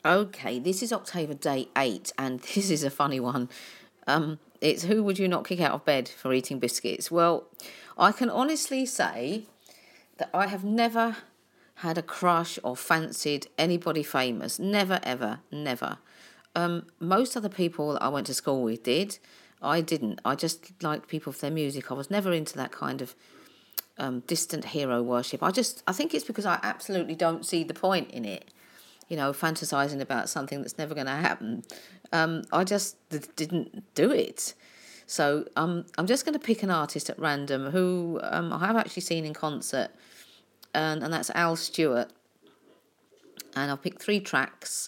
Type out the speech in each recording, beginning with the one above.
Okay, this is October day 8, and this is a funny one. It's who would you not kick out of bed for eating biscuits? Well, I can honestly say that I have never had a crush or fancied anybody famous. Never, ever, never. Most other people that I went to school with did. I didn't. I just liked people for their music. I was never into that kind of distant hero worship. I think it's because I absolutely don't see the point in it. Fantasizing about something that's never going to happen. I just didn't do it. So I'm just going to pick an artist at random who I have actually seen in concert, and that's Al Stewart. And I'll pick three tracks.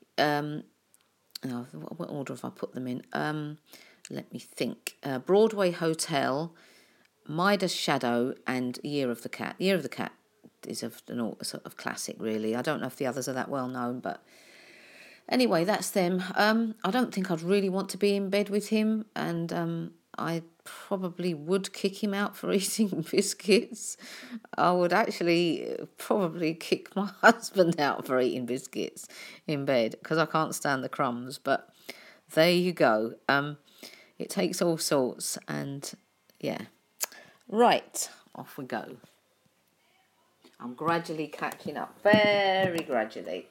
What order have I put them in? Let me think. Broadway Hotel, Midas Shadow, and Year of the Cat. Year of the Cat is a sort of classic, really. I don't know if the others are that well known, but anyway, that's them. I don't think I'd really want to be in bed with him, and I probably would kick him out for eating biscuits. I would actually probably kick my husband out for eating biscuits in bed because I can't stand the crumbs. But there you go. It takes all sorts, and yeah. Right, off we go. I'm gradually catching up, very gradually.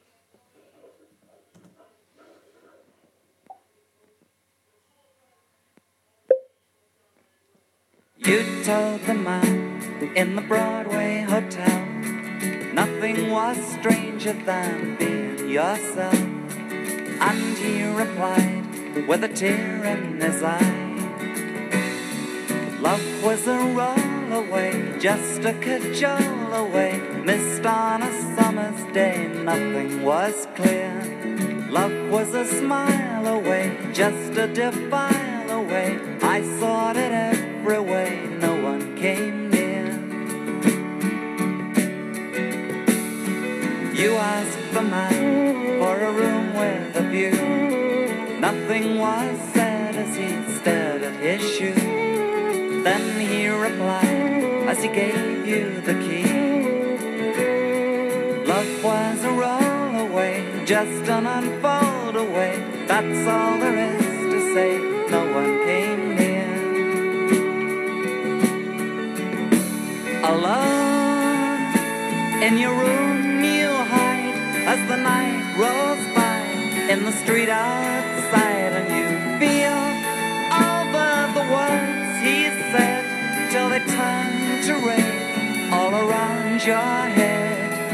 You told the man in the Broadway hotel nothing was stranger than being yourself. And he replied with a tear in his eye, love was a roll away, just a cajole away, missed on a summer's day, nothing was clear. Love was a smile away, just a defile away, I sought it every way, no one came near. You asked the man for a room with a view, nothing was said as he stared at his shoe. Then he replied as he gave you the key, love was a roll away, just an unfold away, that's all there is to say, no one came near. Alone in your room you hide as the night rolls by in the street outside, and you feel over the words he said till they turn to rain all around your head.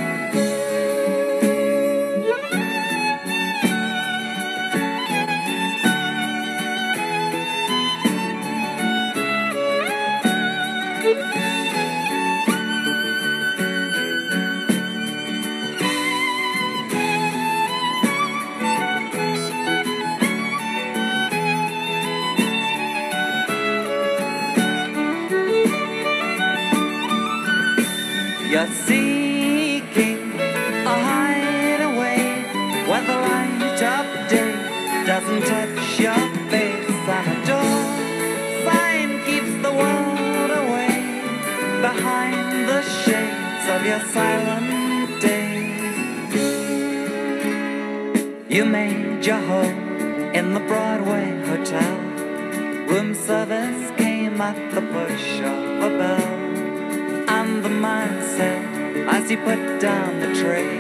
You're seeking a hideaway where the light of day doesn't touch your face, and a door sign keeps the world away behind the shades of your silent day. You made your home in the Broadway hotel, room service came at the push of a bell, and the man said as he put down the tray,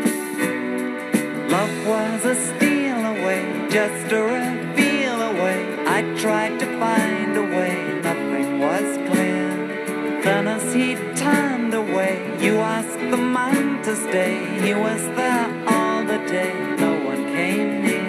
love was a steal away, just a reveal away, I tried to find a way, nothing was clear. Then as he turned away, you asked the man to stay, he was there all the day, no one came near.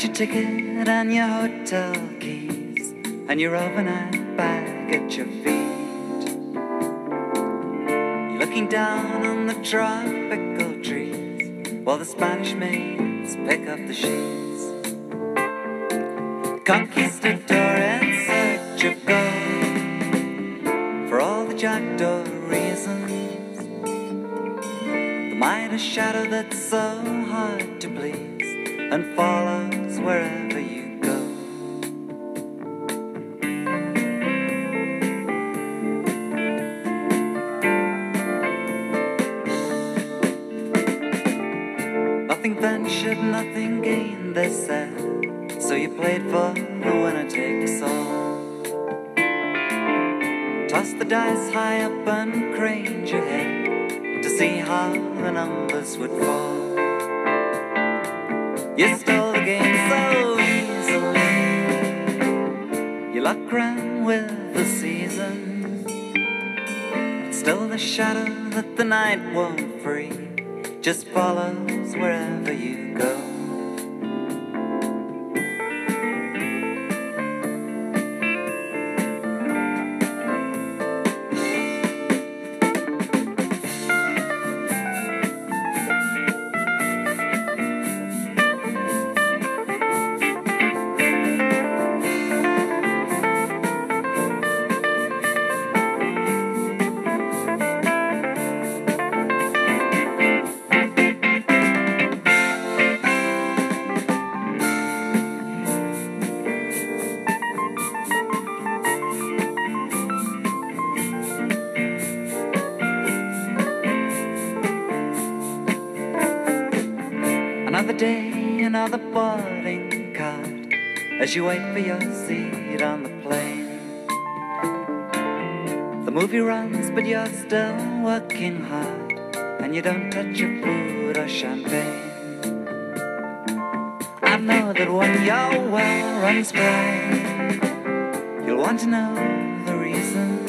got your ticket and your hotel keys and your overnight bag at your feet. You're looking down on the tropical trees while the Spanish maids pick up the sheets. Conquistador in search of gold for all the jackdaw reasons. The Midas shadow that's so hard to please and follows wherever you go. Nothing ventured, nothing gained, they said, so you played for the winner takes all. Toss the dice high up and craned your head to see how the numbers would fall. You stole the game so easily. Your luck ran with the seasons. But still the shadow that the night won't free just follows wherever you go. Another day, another boarding card as you wait for your seat on the plane. The movie runs, but you're still working hard, and you don't touch your food or champagne. I know that when your well runs dry, you'll want to know the reason.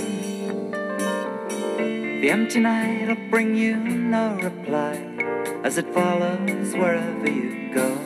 The empty night will bring you no reply as it follows wherever you go.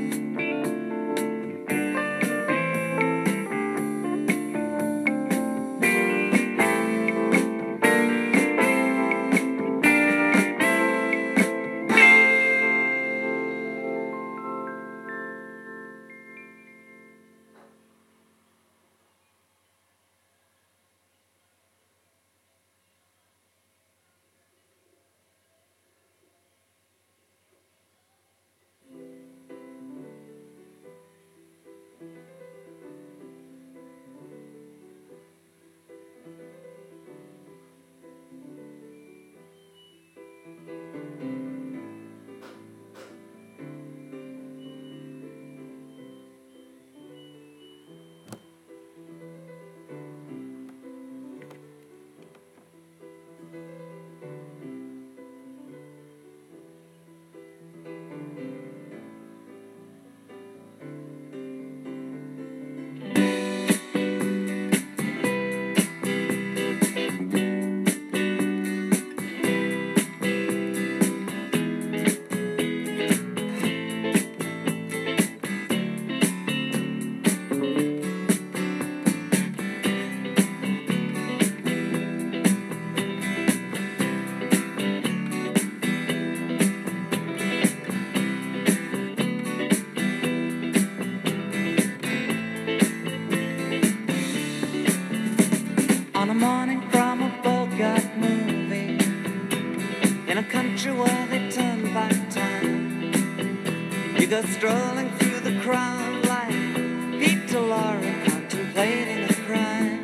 Go strolling through the crowd like Peter Lorre contemplating a crime.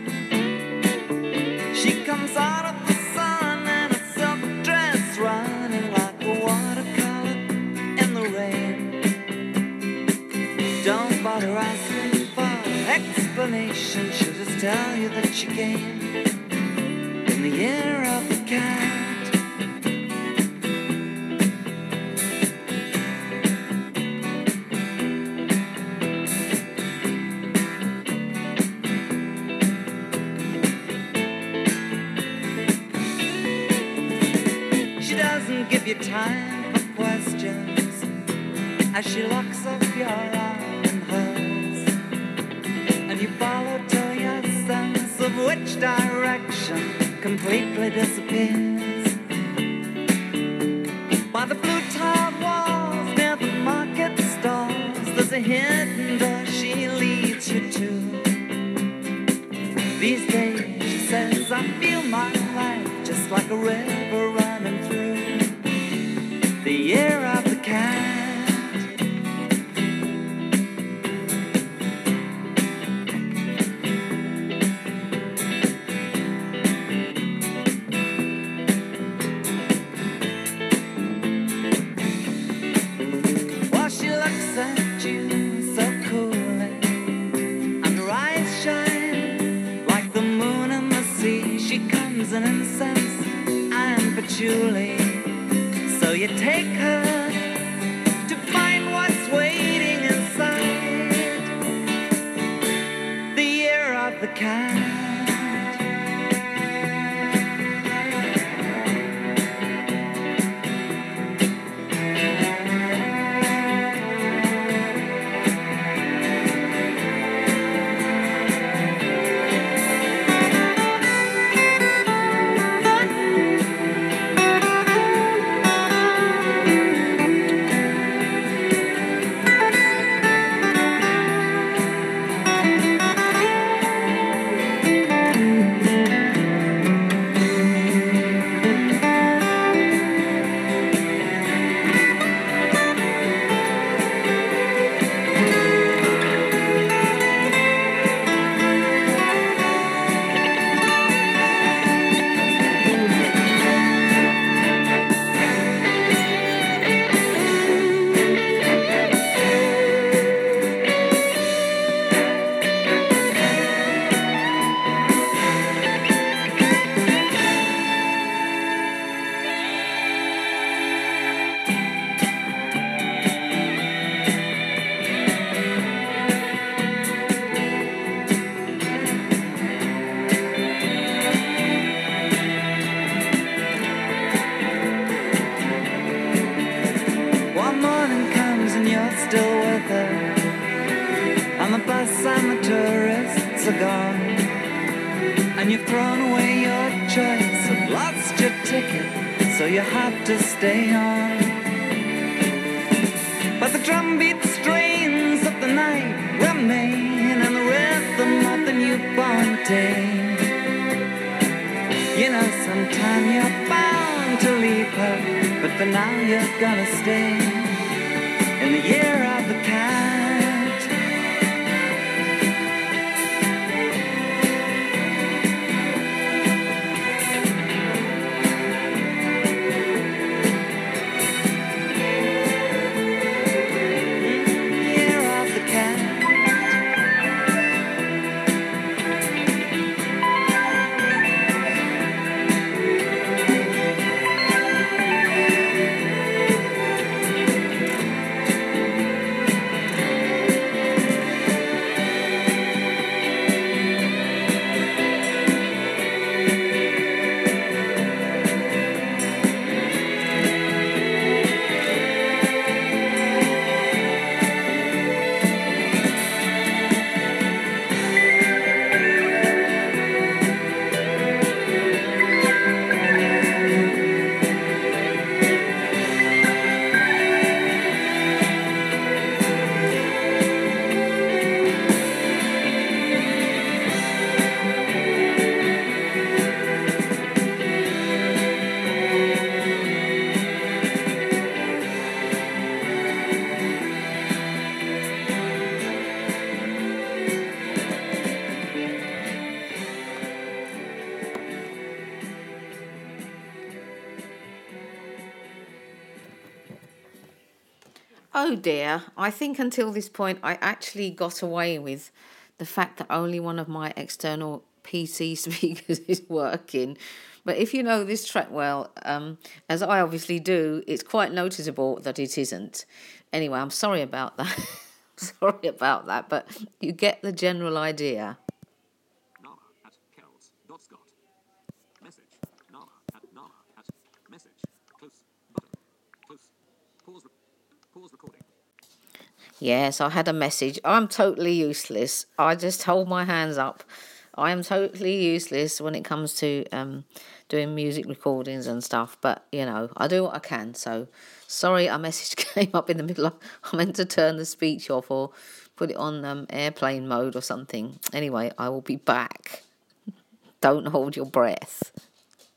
She comes out of the sun in a silk dress, running like a watercolor in the rain. Don't bother asking for explanation, she'll just tell you that she came in the year of the cat. Give you time for questions. as she locks up your arm in hers, and you follow till your sense of which direction completely disappears. By the blue tiled walls near the market stalls, there's a hidden door she leads you to. These days, she says, I feel my life just like a river running through the year of the cat. While she looks at you so coolly, and her eyes shine like the moon in the sea. She comes in incense and patchouli, so you take her to find what's waiting inside the year of the cat. One morning comes and you're still with her, and the bus and the tourists are gone, and you've thrown away your choice and lost your ticket, so you have to stay on. But the drumbeat strains of the night remain, and the rhythm of the newborn day. You know, sometime you're bound to leave her, but for now you're gonna stay in the year of the cat. Year of the cat. Oh dear, I think until this point I actually got away with the fact that only one of my external PC speakers is working. But if you know this track well, as I obviously do, it's quite noticeable that it isn't. Anyway, I'm sorry about that. Sorry about that, but you get the general idea. Nala at Kells.Scott. Message. Nala at message. Close. Button. Close. Pause recording. Yes, I had a message. I'm totally useless. I just hold my hands up. I am totally useless when it comes to doing music recordings and stuff. But, I do what I can. So, sorry, a message came up in the middle of... I meant to turn the speech off or put it on airplane mode or something. Anyway, I will be back. Don't hold your breath.